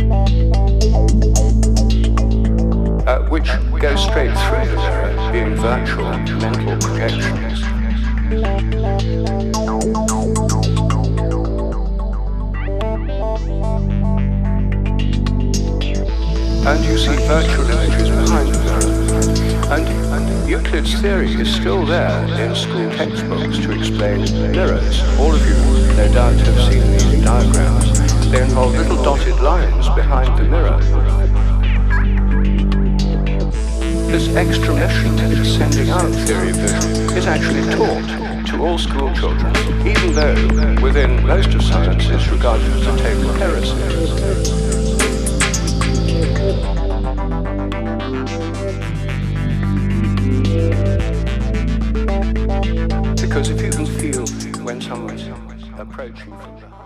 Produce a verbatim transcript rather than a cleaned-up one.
uh, which go straight through the mirror, being virtual mental projections. And you see virtual images behind the mirror. And, and Euclid's theory is still there in school textbooks to explain mirrors. All of you, no doubt, have seen these diagrams. They involve little dotted lines behind the mirror. This extra mission in sending out theory of vision is actually taught to all school children, even though within most of science it's regarded as a total heresy. Because if you can feel when someone's approaching from behind,